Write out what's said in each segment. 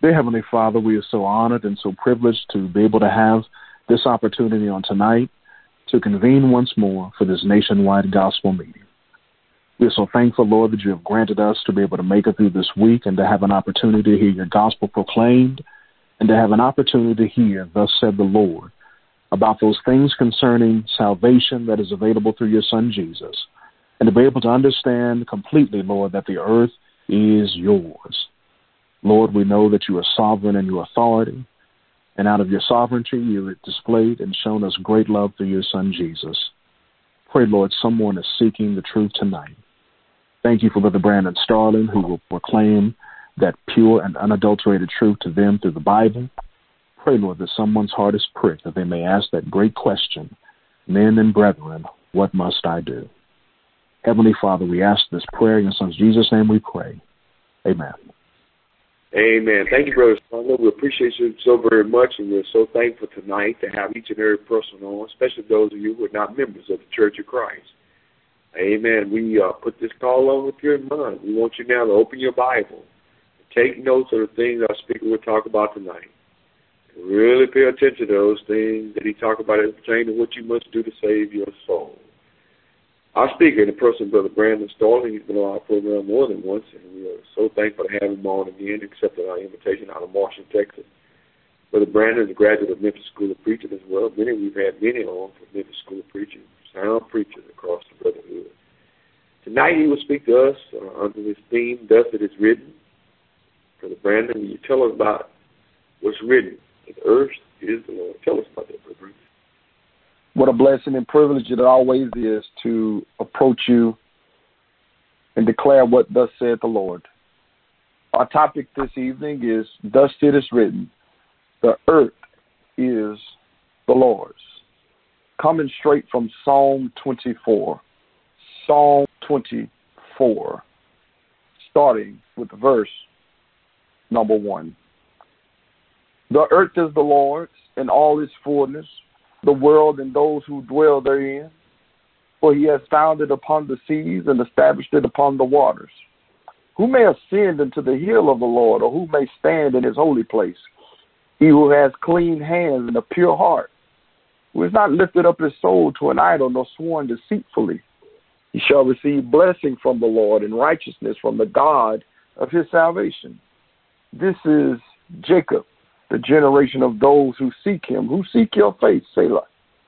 Dear Heavenly Father, we are so honored and so privileged to be able to have this opportunity on tonight to convene once more for this nationwide gospel meeting. We are so thankful, Lord, that you have granted us to be able to make it through this week and to have an opportunity to hear your gospel proclaimed and to have an opportunity to hear, thus said the Lord, about those things concerning salvation that is available through your Son, Jesus, and to be able to understand completely, Lord, that the earth is yours. Lord, we know that you are sovereign in your authority, and out of your sovereignty you have displayed and shown us great love through your Son, Jesus. Pray, Lord, someone is seeking the truth tonight. Thank you for Brother Brandon Starling, who will proclaim that pure and unadulterated truth to them through the Bible. Pray, Lord, that someone's heart is pricked, that they may ask that great question, men and brethren, what must I do? Heavenly Father, we ask this prayer in your Son Jesus' name we pray. Amen. Amen. Thank you, Brother Starling. We appreciate you so very much, and we're so thankful tonight to have each and every person on, especially those of you who are not members of the Church of Christ. Amen. We put this call on with you in mind. We want you now to open your Bible, take notes of the things our speaker will talk about tonight. Really pay attention to those things that he talked about as pertaining to what you must do to save your soul. Our speaker, in the person of Brother Brandon Starling, he's been on our program more than once, and we are so thankful to have him on again, accepting our invitation out of Marshall, Texas. Brother Brandon is a graduate of Memphis School of Preaching as well. We've had many on from Memphis School of Preaching, sound preachers across the brotherhood. Tonight he will speak to us under this theme, Thus It Is Written. Brother Brandon, will you tell us about what's written? The earth is the Lord. Tell us about that, Brother Brandon. What a blessing and privilege it always is to approach you and declare what thus saith the Lord. Our topic this evening is, Thus it is written, the earth is the Lord's. Coming straight from Psalm 24. Psalm 24, starting with verse number 1. The earth is the Lord's and all its fullness, the world and those who dwell therein. For he has founded upon the seas and established it upon the waters. Who may ascend into the hill of the Lord, or who may stand in his holy place? He who has clean hands and a pure heart, who has not lifted up his soul to an idol, nor sworn deceitfully. He shall receive blessing from the Lord and righteousness from the God of his salvation. This is Jacob, the generation of those who seek him, who seek your face, Selah.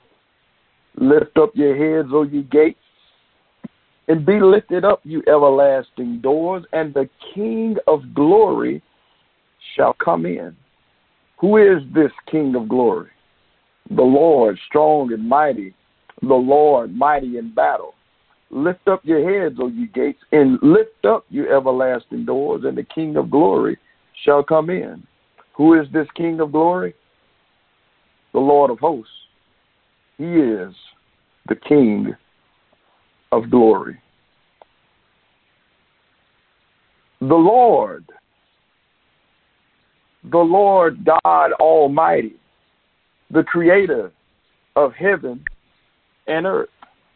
Lift up your heads, O ye gates, and be lifted up, you everlasting doors, and the King of glory shall come in. Who is this King of glory? The Lord strong and mighty, the Lord mighty in battle. Lift up your heads, O ye gates, and lift up, you everlasting doors, and the King of glory shall come in. Who is this King of glory? The Lord of hosts. He is the King of glory. The Lord God Almighty, the creator of heaven and earth.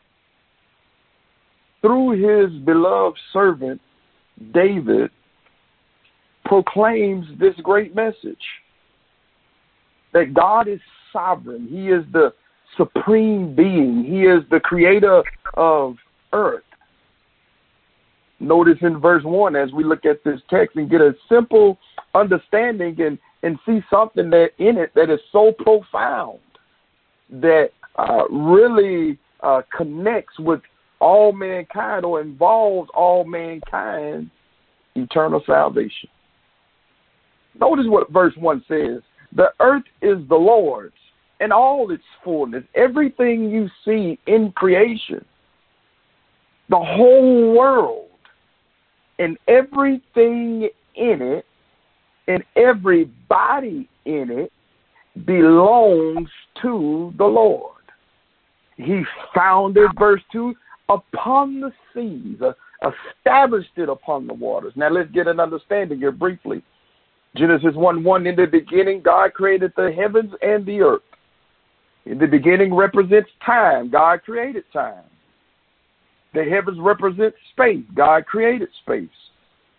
Through his beloved servant, David, proclaims this great message, that God is sovereign. He is the supreme being. He is the creator of earth. Notice in verse 1, as we look at this text and get a simple understanding and see something that in it that is so profound that really connects with all mankind, or involves all mankind, eternal salvation. Notice what verse 1 says. The earth is the Lord's and all its fullness. Everything you see in creation, the whole world, and everything in it, and everybody in it belongs to the Lord. He founded, verse 2, upon the seas, established it upon the waters. Now let's get an understanding here briefly. Genesis 1:1, in the beginning, God created the heavens and the earth. In the beginning represents time. God created time. The heavens represent space. God created space.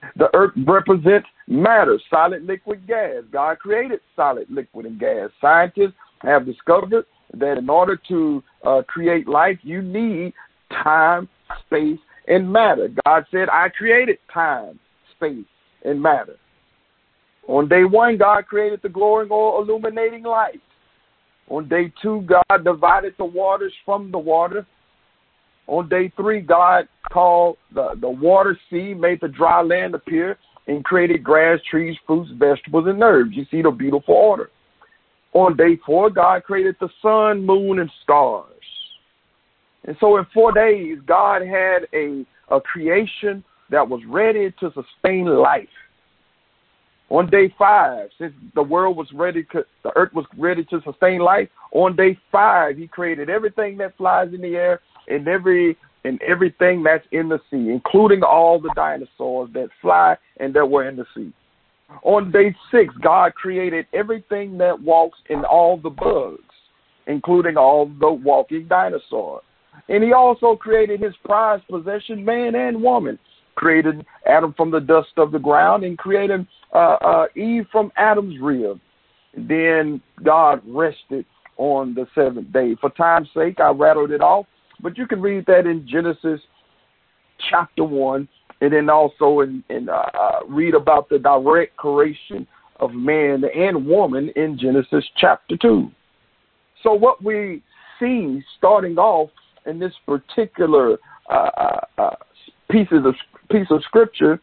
The earth represents matter, solid, liquid, gas. God created solid, liquid, and gas. Scientists have discovered that in order to create life, you need time, space, and matter. God said, I created time, space, and matter. On day one, God created the glowing or illuminating light. On day two, God divided the waters from the water. On day three, God called the water sea, made the dry land appear, and created grass, trees, fruits, vegetables, and herbs. You see the beautiful order. On day four, God created the sun, moon, and stars. And so in 4 days, God had a creation that was ready to sustain life. On day 5, since the world was ready, the earth was ready to sustain life, on day 5, he created everything that flies in the air and everything that's in the sea, including all the dinosaurs that fly and that were in the sea. On day 6, God created everything that walks and all the bugs, including all the walking dinosaurs. And he also created his prized possession, man and woman. Created Adam from the dust of the ground and created Eve from Adam's rib. Then God rested on the 7th day. For time's sake, I rattled it off, but you can read that in Genesis chapter 1, and then also read about the direct creation of man and woman in Genesis chapter 2. So what we see starting off in this particular piece of scripture,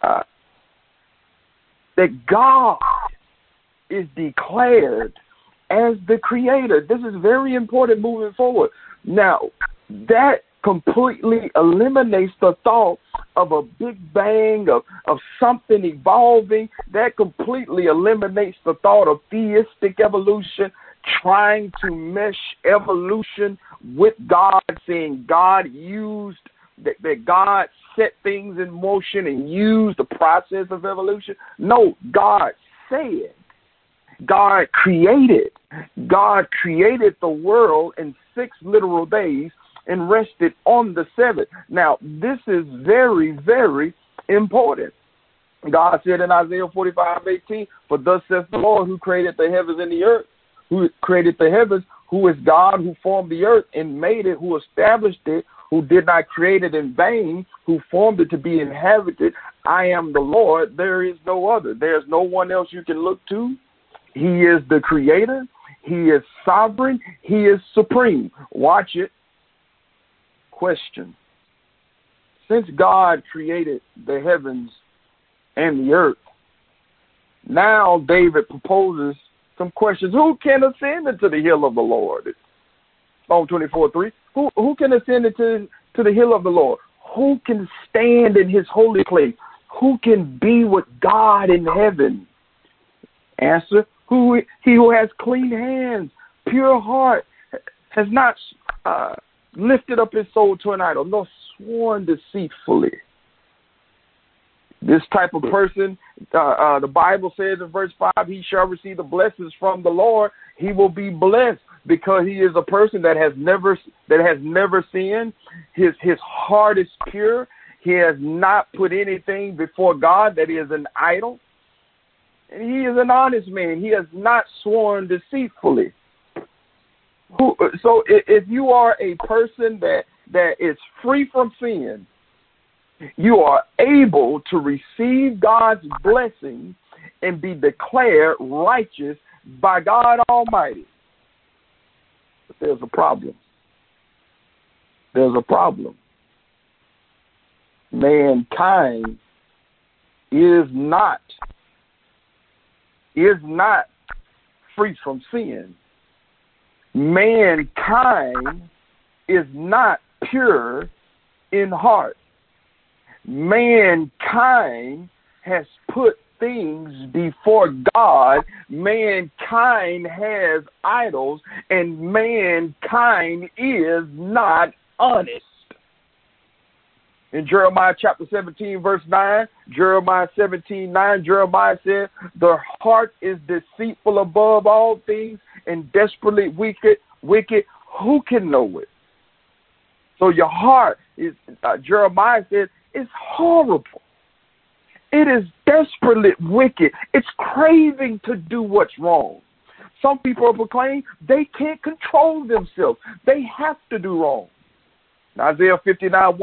that God is declared as the creator. This is very important moving forward. Now, that completely eliminates the thought of a big bang, of something evolving. That completely eliminates the thought of theistic evolution, trying to mesh evolution with God, saying God used, that God set things in motion and used the process of evolution. No, God said, God created the world in 6 literal days and rested on the 7th. Now, this is very, very important. God said in Isaiah 45:18, for thus saith the Lord, who created the heavens and the earth, who created the heavens, who is God, who formed the earth and made it, who established it, who did not create it in vain, who formed it to be inhabited. I am the Lord, there is no other. There's no one else you can look to. He is the creator. He is sovereign. He is supreme. Watch it. Question. Since God created the heavens and the earth, now David proposes some questions. Who can ascend into the hill of the Lord? Psalm 24:3. Who can ascend into the hill of the Lord? Who can stand in his holy place? Who can be with God in heaven? Answer, he who has clean hands, pure heart, has not lifted up his soul to an idol, nor sworn deceitfully. This type of person, the Bible says in verse 5, he shall receive the blessings from the Lord. He will be blessed because he is a person that has never sinned. His heart is pure. He has not put anything before God that is an idol. And he is an honest man. He has not sworn deceitfully. So if you are a person that is free from sin, you are able to receive God's blessing and be declared righteous by God Almighty. But there's a problem. There's a problem. Mankind is not free from sin. Mankind is not pure in heart. Mankind has put things before God. Mankind has idols, and mankind is not honest. In Jeremiah chapter 17, verse 9, Jeremiah 17:9, Jeremiah said, the heart is deceitful above all things and desperately wicked. Who can know it? So your heart is, Jeremiah says, it's horrible. It is desperately wicked. It's craving to do what's wrong. Some people are proclaiming they can't control themselves. They have to do wrong. Isaiah 59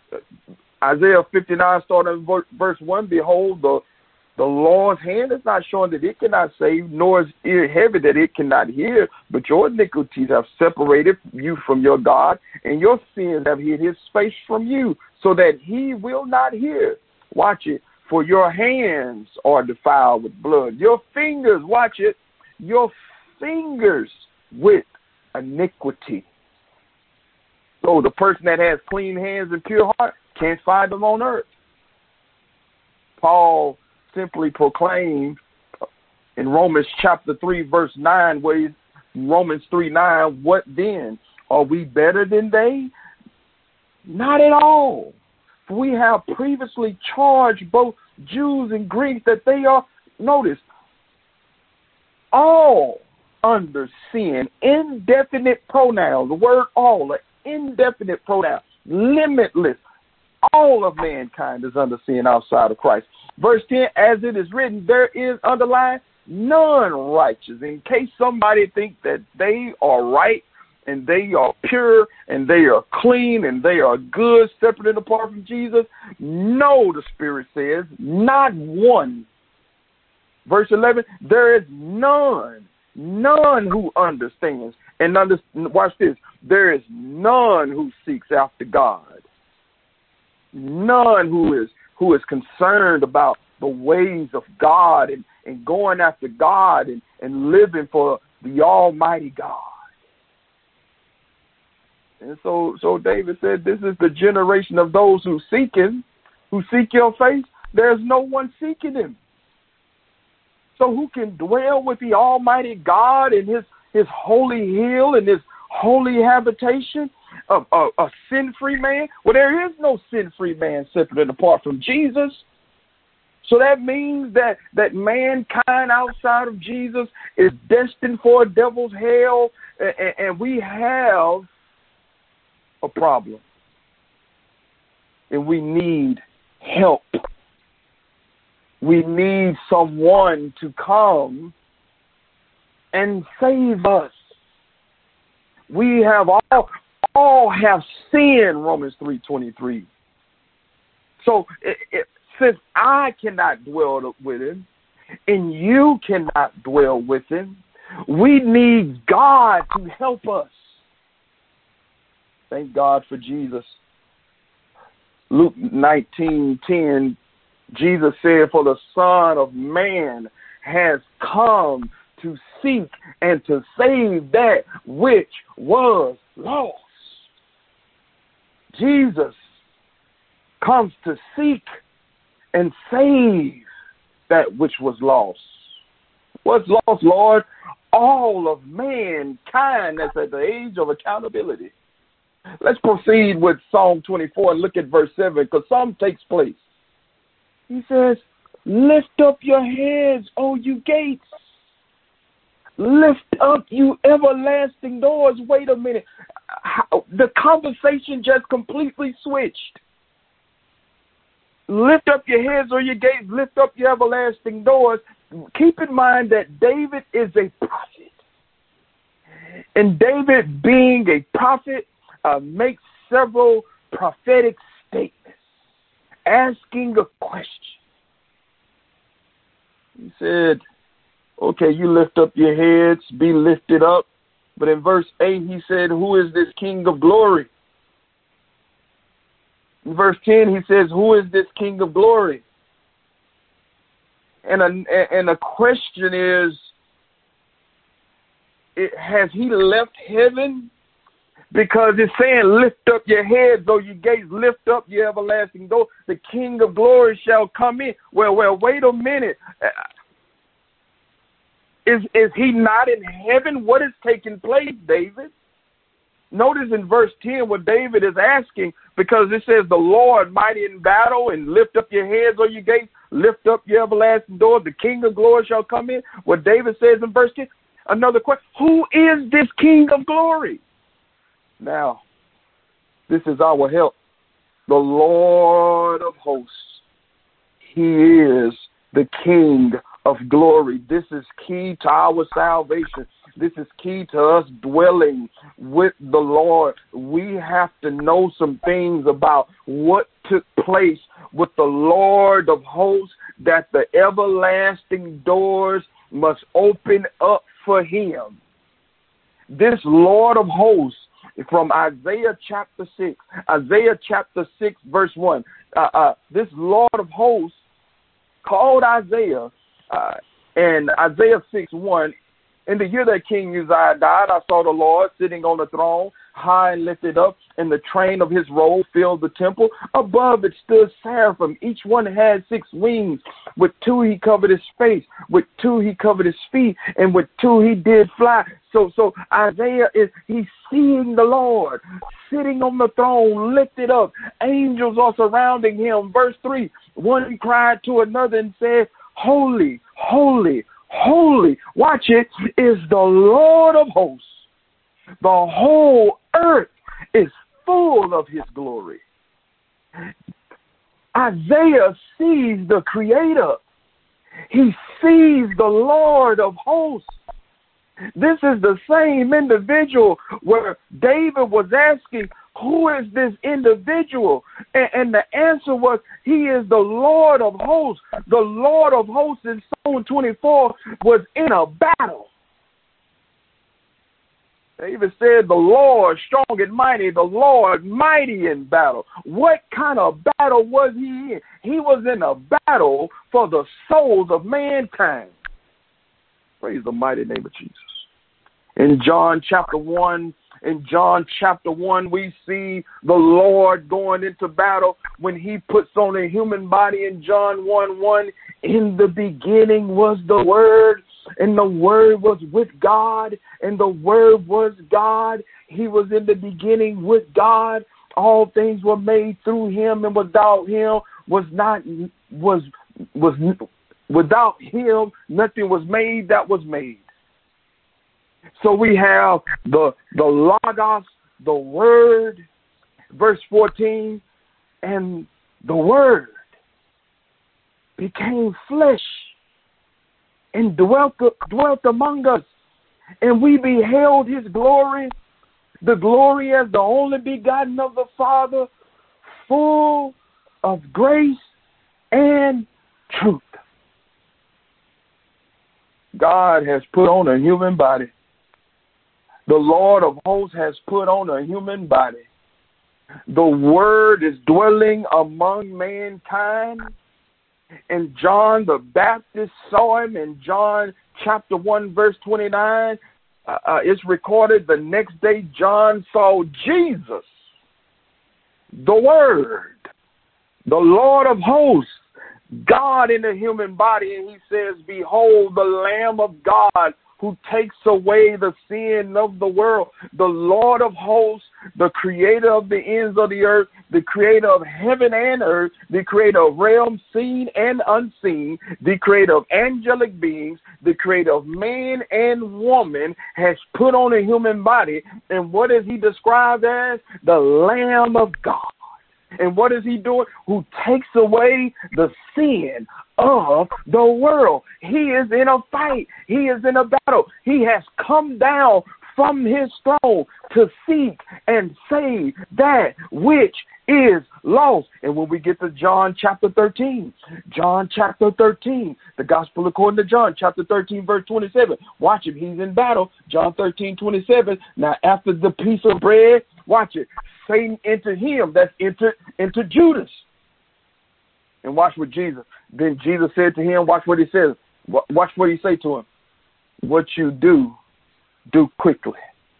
starting in verse 1, behold, the Lord's hand is not showing that it cannot save, nor is ear heavy that it cannot hear, but your iniquities have separated you from your God, and your sins have hid his face from you, so that he will not hear. Watch it. For your hands are defiled with blood. Your fingers, watch it, your fingers with iniquity. So the person that has clean hands and pure heart can't find them on earth. Paul simply proclaimed in Romans chapter 3, verse 9, Romans 3:9, what then? Are we better than they? Not at all. For we have previously charged both Jews and Greeks that they are, notice, all under sin. Indefinite pronoun. The word all, an indefinite pronoun. Limitless. All of mankind is under sin outside of Christ. Verse 10, as it is written, there is underlined none righteous. In case somebody thinks that they are right and they are pure and they are clean and they are good, separate and apart from Jesus, no, the Spirit says, not one. Verse 11, there is none who understands. And watch this, there is none who seeks after God. None who is concerned about the ways of God and going after God and living for the Almighty God. And so David said, this is the generation of those who seek him, who seek your face. There's no one seeking him. So who can dwell with the Almighty God in his holy hill and his holy habitation? A sin-free man? Well, there is no sin-free man separate and apart from Jesus. So that means that mankind outside of Jesus is destined for a devil's hell, and we have a problem. And we need help. We need someone to come and save us. We have all have sinned, Romans 3:23. So since I cannot dwell with him and you cannot dwell with him, we need God to help us. Thank God for Jesus. Luke 19:10, Jesus said, for the Son of Man has come to seek and to save that which was lost. Jesus comes to seek and save that which was lost. What's lost, Lord? All of mankind that's at the age of accountability. Let's proceed with Psalm 24 and look at verse 7, because something takes place. He says, lift up your heads, O you gates. Lift up, you everlasting doors. Wait a minute. The conversation just completely switched. Lift up your heads, or your gates. Lift up your everlasting doors. Keep in mind that David is a prophet. And David, being a prophet, makes several prophetic statements, asking a question. He said, okay, you lift up your heads, be lifted up. But in verse 8, he said, who is this King of glory? In verse 10, he says, who is this King of glory? And a question is, has he left heaven? Because it's saying, lift up your heads, though you gates, lift up your everlasting door. The King of glory shall come in. Well, wait a minute. Is he not in heaven? What is taking place, David? Notice in verse 10 what David is asking, because it says, the Lord mighty in battle, and lift up your heads, O you gates, lift up your everlasting doors, the King of glory shall come in. What David says in verse 10, another question, who is this King of glory? Now, this is our help. The Lord of hosts, He is the King of glory. This is key to our salvation. This is key to us dwelling with the Lord. We have to know some things about what took place with the Lord of hosts, that the everlasting doors must open up for him. This Lord of hosts, from Isaiah chapter 6, verse 1, this Lord of hosts called Isaiah, and Isaiah 6:1, in the year that King Uzziah died, I saw the Lord sitting on the throne, high and lifted up, and the train of his robe filled the temple. Above it stood seraphim. Each one had 6 wings. With 2 he covered his face. With 2 he covered his feet. And with 2 he did fly. So Isaiah he's seeing the Lord sitting on the throne, lifted up. Angels are surrounding him. Verse 3, one cried to another and said, "Holy, holy, holy," watch it, "is the Lord of hosts. The whole earth is full of his glory." Isaiah sees the Creator. He sees the Lord of hosts. This is the same individual where David was asking, who is this individual? And the answer was, he is the Lord of hosts. The Lord of hosts in Psalm 24 was in a battle. David said, the Lord strong and mighty, the Lord mighty in battle. What kind of battle was he in? He was in a battle for the souls of mankind. Praise the mighty name of Jesus. In John chapter 1, we see the Lord going into battle when he puts on a human body. In John 1:1, in the beginning was the Word, and the Word was with God, and the Word was God. He was in the beginning with God. All things were made through him, and without him without him nothing was made that was made. So we have the Logos, the Word, verse 14, and the Word became flesh and dwelt among us, and we beheld his glory, the glory as the only begotten of the Father, full of grace and truth. God has put on a human body. The Lord of hosts has put on a human body. The Word is dwelling among mankind. And John the Baptist saw him in John chapter 1, verse 29. It's recorded the next day John saw Jesus, the Word, the Lord of hosts, God in a human body. And he says, "Behold, the Lamb of God who takes away the sin of the world." The Lord of hosts, the creator of the ends of the earth, the creator of heaven and earth, the creator of realms seen and unseen, the creator of angelic beings, the creator of man and woman, has put on a human body. And what is he described as? The Lamb of God. And what is he doing? Who takes away the sin of the world. He is in a fight. He is in a battle. He has come down from his throne to seek and save that which is lost. And when we get to John chapter 13, the gospel according to John chapter 13, verse 27, watch it. He's in battle. John 13, 27. Now after the piece of bread, watch it. Satan entered him. That's entered Judas. And watch what Jesus. Then Jesus said to him, watch what he says. Watch what he say to him. What you do quickly.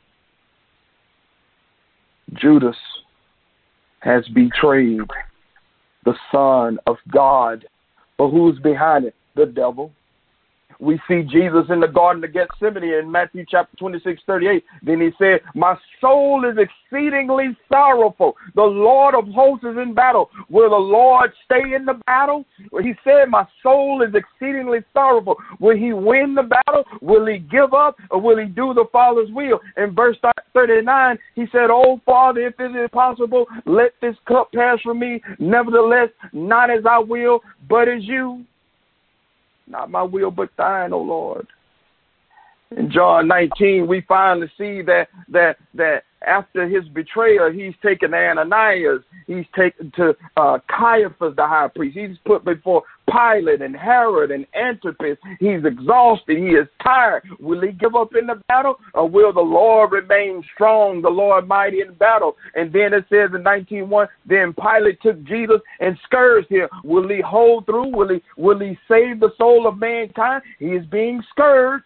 Judas has betrayed the Son of God. But who's behind it? The devil. We see Jesus in the Garden of Gethsemane in Matthew chapter 26:38. Then he said, my soul is exceedingly sorrowful. The Lord of hosts is in battle. Will the Lord stay in the battle? Well, he said, my soul is exceedingly sorrowful. Will he win the battle? Will he give up? Or will he do the Father's will? In verse 39, he said, oh, Father, if it is possible, let this cup pass from me. Nevertheless, not as I will, but as you. Not my will, but thine, O Lord. In John 19, we finally see that after his betrayal, he's taken Ananias, he's taken to Caiaphas, the high priest. He's put before Pilate and Herod and Antipas. He's exhausted. He is tired. Will he give up in the battle, or will the Lord remain strong, the Lord mighty in battle? And then it says in 19:1, then Pilate took Jesus and scourged him. Will he hold through? Will he save the soul of mankind? He is being scourged.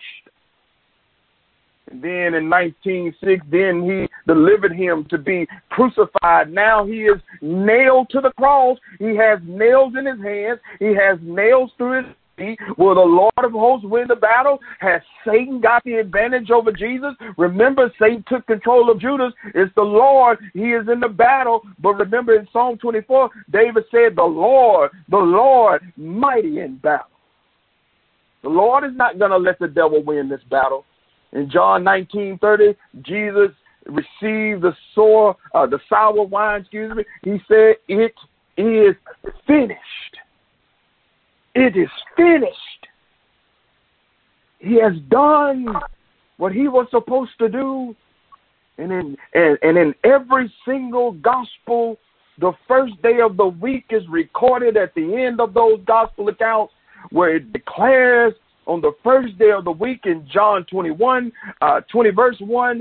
And then in 19:6, then he delivered him to be crucified. Now he is nailed to the cross. He has nails in his hands. He has nails through his feet. Will the Lord of hosts win the battle? Has Satan got the advantage over Jesus? Remember, Satan took control of Judas. It's the Lord. He is in the battle. But remember in Psalm 24, David said, the Lord, mighty in battle. The Lord is not going to let the devil win this battle. In John 19:30, Jesus received the sour wine, He said, it is finished. It is finished. He has done what he was supposed to do. And in every single gospel, the first day of the week is recorded at the end of those gospel accounts, where it declares on the first day of the week in John 20 verse 1,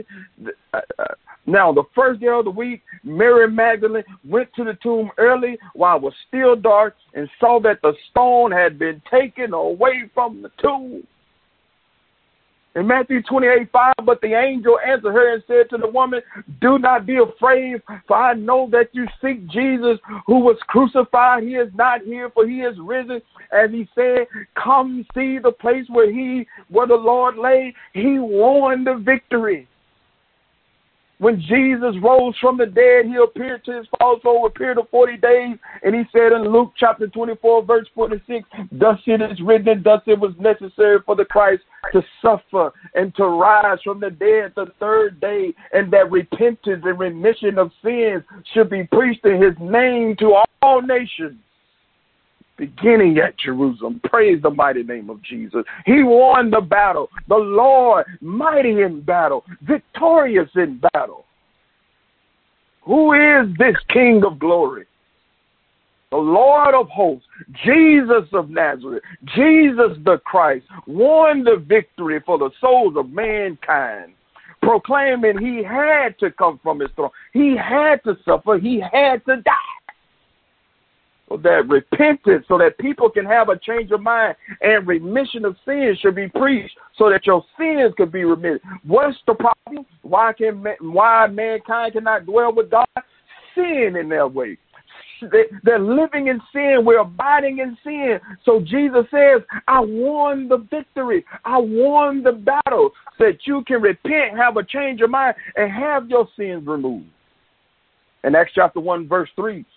now the first day of the week, Mary Magdalene went to the tomb early while it was still dark and saw that the stone had been taken away from the tomb. In Matthew 28:5, but the angel answered her and said to the woman, do not be afraid, for I know that you seek Jesus who was crucified. He is not here, for he is risen. As he said, come see the place where the Lord lay. He won the victory. When Jesus rose from the dead, he appeared to his followers for a period of 40 days. And he said in Luke chapter 24, verse 46, thus it is written, and thus it was necessary for the Christ to suffer and to rise from the dead the third day, and that repentance and remission of sins should be preached in his name to all nations, beginning at Jerusalem. Praise the mighty name of Jesus. He won the battle. The Lord, mighty in battle, victorious in battle. Who is this King of glory? The Lord of hosts, Jesus of Nazareth, Jesus the Christ, won the victory for the souls of mankind, proclaiming he had to come from his throne. He had to suffer. He had to die. So that repentance, so that people can have a change of mind, and remission of sins should be preached, so that your sins could be remitted. What's the problem? Why mankind cannot dwell with God? Sin in their way. They're living in sin. We're abiding in sin. So Jesus says, I won the victory. I won the battle, so that you can repent, have a change of mind, and have your sins removed. In Acts chapter 1, verse 3,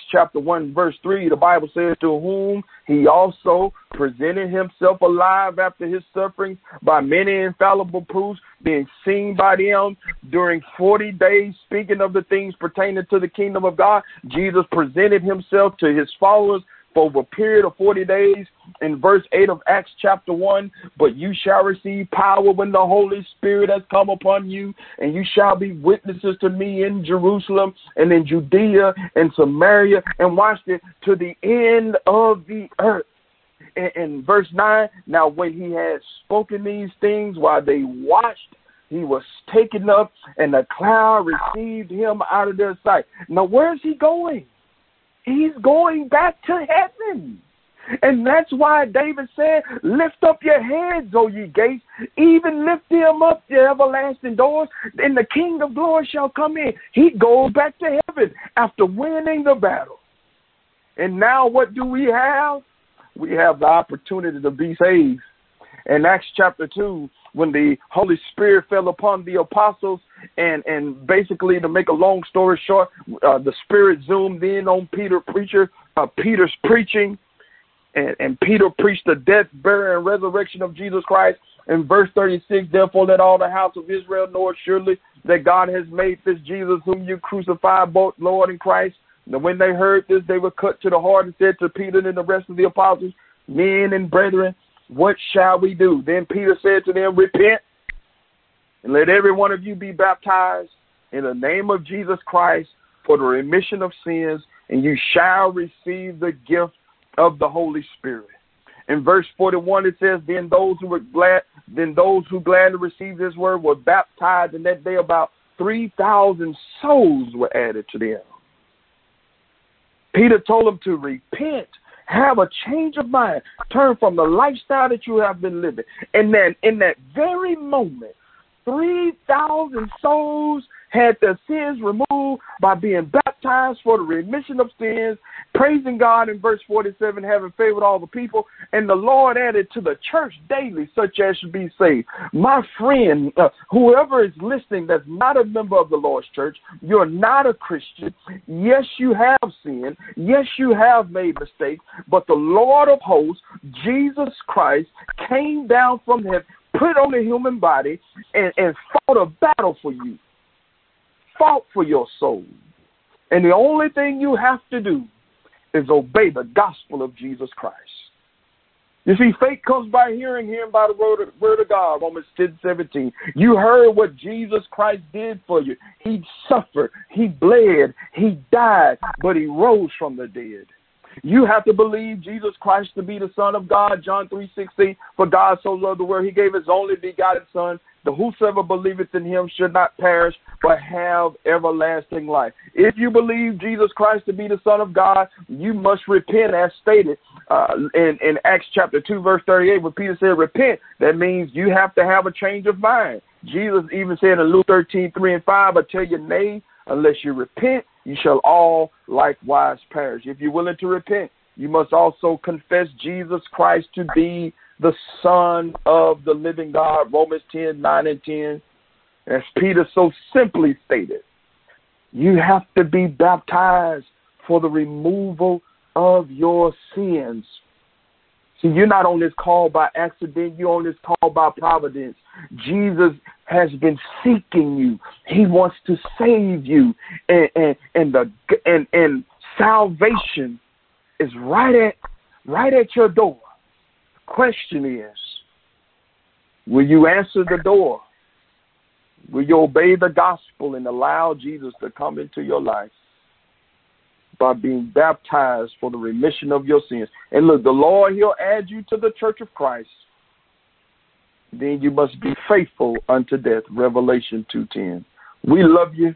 the Bible says, to whom he also presented himself alive after his sufferings by many infallible proofs, being seen by them during 40 days, speaking of the things pertaining to the kingdom of God. Jesus presented himself to his followers for a period of 40 days. In verse 8 of Acts chapter 1, but you shall receive power when the Holy Spirit has come upon you, and you shall be witnesses to me in Jerusalem and in Judea and Samaria, and watch it, to the end of the earth. In verse 9, now when he had spoken these things while they watched, he was taken up, and the cloud received him out of their sight. Now where's he going? He's going back to heaven. And that's why David said, lift up your heads, O ye gates, even lift them up, your everlasting doors, and the King of glory shall come in. He goes back to heaven after winning the battle. And now what do we have? We have the opportunity to be saved. In Acts chapter 2, when the Holy Spirit fell upon the apostles, and basically, to make a long story short, the Spirit zoomed in on Peter's preaching, and Peter preached the death, burial, and resurrection of Jesus Christ. In verse 36, therefore let all the house of Israel know surely that God has made this Jesus whom you crucified, both Lord and Christ. And when they heard this, they were cut to the heart and said to Peter and the rest of the apostles, men and brethren, what shall we do? Then Peter said to them, repent, and let every one of you be baptized in the name of Jesus Christ for the remission of sins, and you shall receive the gift of the Holy Spirit. In verse 41, it says, then those who gladly received this word were baptized, and that day about 3,000 souls were added to them. Peter told them to repent, have a change of mind, turn from the lifestyle that you have been living. And then in that very moment, 3,000 souls had their sins removed by being baptized for the remission of sins, praising God in verse 47, having favor with all the people, and the Lord added to the church daily such as should be saved. My friend, whoever is listening that's not a member of the Lord's church, you're not a Christian. Yes, you have sinned. Yes, you have made mistakes, but the Lord of hosts, Jesus Christ, came down from heaven, put on a human body, and fought a battle for you. Fought for your soul. And the only thing you have to do is obey the gospel of Jesus Christ. You see, faith comes by hearing by the word of God, Romans 10:17. You heard what Jesus Christ did for you. He suffered, he bled, he died, but he rose from the dead. You have to believe Jesus Christ to be the Son of God, John 3:16. For God so loved the world, he gave his only begotten Son, that whosoever believeth in him should not perish, but have everlasting life. If you believe Jesus Christ to be the Son of God, you must repent, as stated in Acts chapter 2, verse 38, when Peter said repent. That means you have to have a change of mind. Jesus even said in Luke 13:3-5, I tell you, nay, unless you repent, you shall all likewise perish. If you're willing to repent, you must also confess Jesus Christ to be the Son of the living God, Romans 10:9-10. As Peter so simply stated, you have to be baptized for the removal of your sins. See, you're not on this call by accident. You're on this call by providence. Jesus has been seeking you. He wants to save you. And salvation is right at your door. Question is, will you answer the door? Will you obey the gospel and allow Jesus to come into your life by being baptized for the remission of your sins? And look, the Lord, he'll add you to the church of Christ. Then you must be faithful unto death, Revelation 2:10. We love you.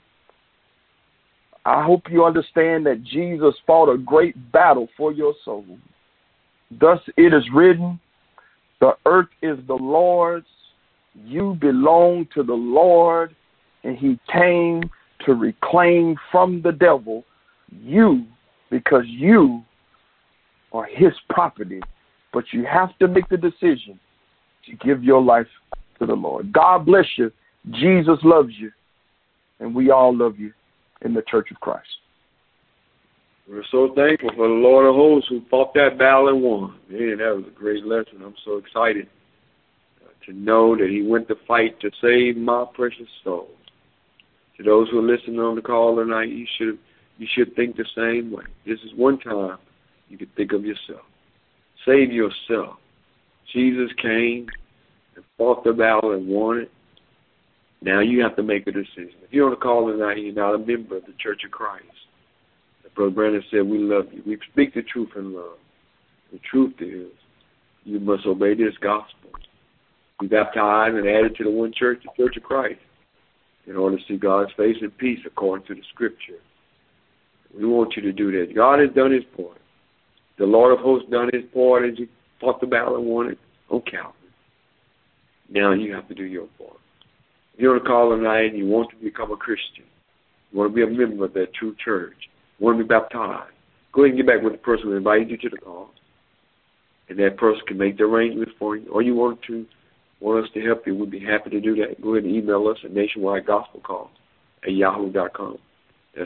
I hope you understand that Jesus fought a great battle for your soul. Thus it is written, the earth is the Lord's, you belong to the Lord, and he came to reclaim from the devil you, because you are his property. But you have to make the decision to give your life to the Lord. God bless you. Jesus loves you, and we all love you in the Church of Christ. We're so thankful for the Lord of hosts who fought that battle and won. Man, that was a great lesson. I'm so excited to know that he went to fight to save my precious soul. To those who are listening on the call tonight, you should think the same way. This is one time you can think of yourself. Save yourself. Jesus came and fought the battle and won it. Now you have to make a decision. If you're on the call tonight and you're not a member of the Church of Christ, Brother Brandon said, we love you. We speak the truth in love. The truth is, you must obey this gospel. Be baptized and added to the one church, the Church of Christ, in order to see God's face and peace according to the Scripture. We want you to do that. God has done his part. The Lord of hosts done his part as he fought the battle and won it on Calvary. Now you have to do your part. If you're on the call tonight and you want to become a Christian, you want to be a member of that true church, want to be baptized, go ahead and get back with the person who invited you to the call. and that person can make the arrangements for you, or you want us to help you, we'd be happy to do that. Go ahead and email us at nationwidegospelcall@yahoo.com. That's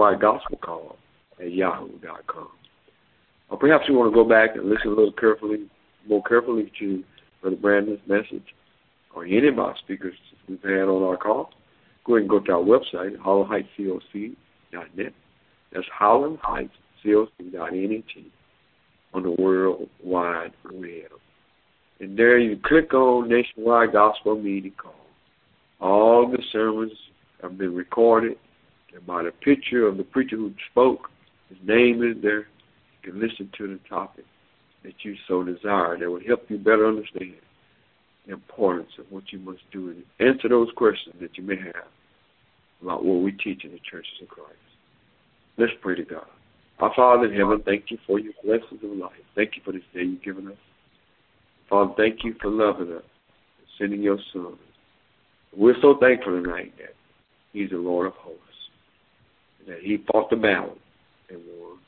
nationwidegospelcall@yahoo.com. Or perhaps you want to go back and listen a little more carefully to Brother Brandon's message or any of our speakers we've had on our call. Go ahead and go to our website, HollandHeightsCLC.net. That's HollandHeightsCLC.net on the World Wide Web. And there you click on Nationwide Gospel Meeting Call. All the sermons have been recorded. They're by the picture of the preacher who spoke. His name is there. You can listen to the topic that you so desire. That will help you better understand the importance of what you must do and answer those questions that you may have about what we teach in the churches of Christ. Let's pray to God. Our Father in heaven, thank you for your blessings of life. Thank you for this day you've given us. Father, thank you for loving us and sending your Son. We're so thankful tonight that he's the Lord of hosts, and that he fought the battle and won.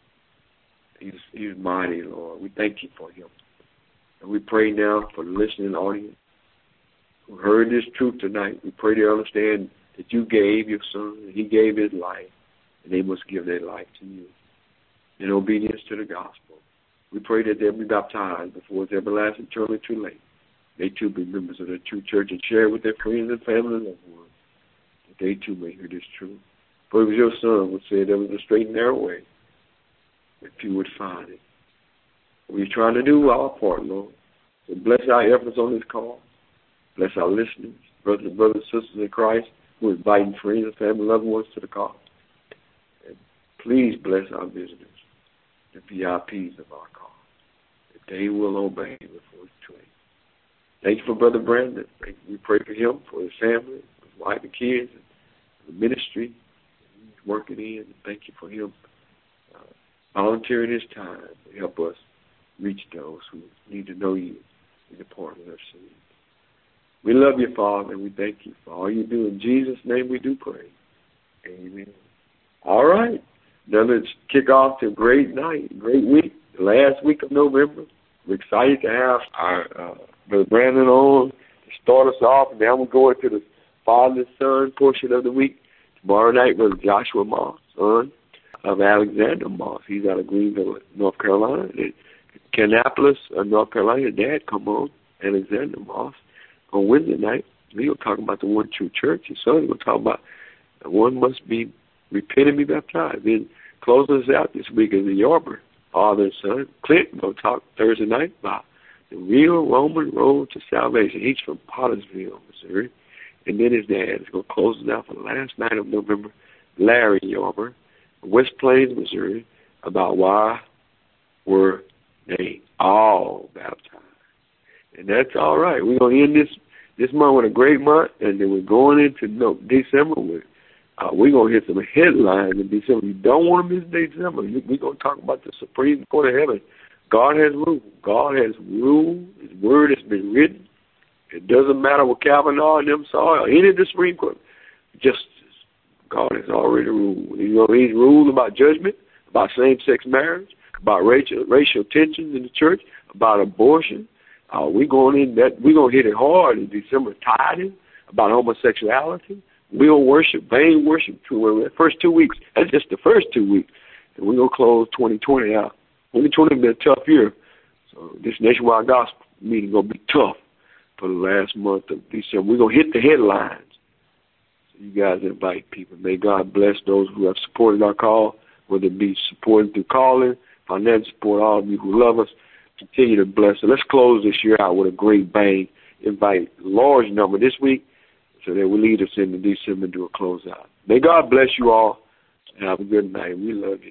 He's mighty, Lord. We thank you for him. And we pray now for the listening audience who heard this truth tonight. We pray they understand that you gave your Son, and he gave his life, and they must give their life to you in obedience to the gospel. We pray that they'll be baptized before it's everlasting, eternally too late. They too be members of the true church and share with their friends and family and loved ones, that they too may hear this truth. For it was your Son who said there was a straight and narrow way, if you would find it. We're trying to do our part, Lord. So bless our efforts on this call. Bless our listeners, brothers and sisters in Christ who are inviting friends and family loved ones to the call. And please bless our visitors, the VIPs of our call, that they will obey before it's too late. Thank you for Brother Brandon. We pray for him, for his family, his wife and kids, and the ministry he's working in. Thank you for him volunteering his time to help us reach those who need to know you in the pardon of their sins. We love you, Father, and we thank you for all you do. In Jesus' name we do pray. Amen. All right. Now let's kick off to a great night, great week, the last week of November. We're excited to have our Brother Brandon on to start us off, and then we'll go into the Father and Son portion of the week. Tomorrow night, Brother Joshua Moss, son of Alexander Moss. He's out of Greenville, North Carolina. And Kannapolis, North Carolina, Dad come on, Alexander Moss, on Wednesday night. He'll talk about the one true church. His son will talk about one must be repent and be baptized. Then closing us out this week is the Yarber, father and son. Clinton will talk Thursday night about the real Roman road to salvation. He's from Pottersville, Missouri. And then his dad is going to close us out for the last night of November, Larry Yarber, West Plains, Missouri, about why were they all baptized. And that's all right. We're going to end this month with a great month, and then we're going into December with we're going to hit some headlines in December. You don't want to miss December. We're going to talk about the Supreme Court of Heaven. God has ruled. God has ruled. His word has been written. It doesn't matter what Kavanaugh and them saw or any of the Supreme Court. Justice. God has already ruled. He's ruled about judgment, about same-sex marriage, about racial tensions in the church, about abortion. We're going to hit it hard in December. Tithing, about homosexuality. We'll worship, vain worship. The first 2 weeks. That's just the first 2 weeks. And we're going to close 2020 out. 2020 has been a tough year. So this Nationwide Gospel meeting is going to be tough for the last month of December. We're going to hit the headlines. So you guys invite people. May God bless those who have supported our call, whether it be supporting through calling, financial support, all of you who love us. Continue to bless us. Let's close this year out with a great bang. Invite a large number this week so that will lead us into December and do a closeout. May God bless you all and have a good night. We love you.